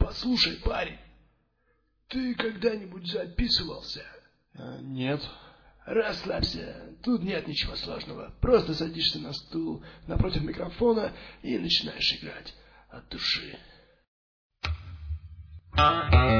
Послушай, парень, ты когда-нибудь записывался? Нет. Расслабься, тут нет ничего сложного. Просто садишься на стул напротив микрофона и начинаешь играть от души.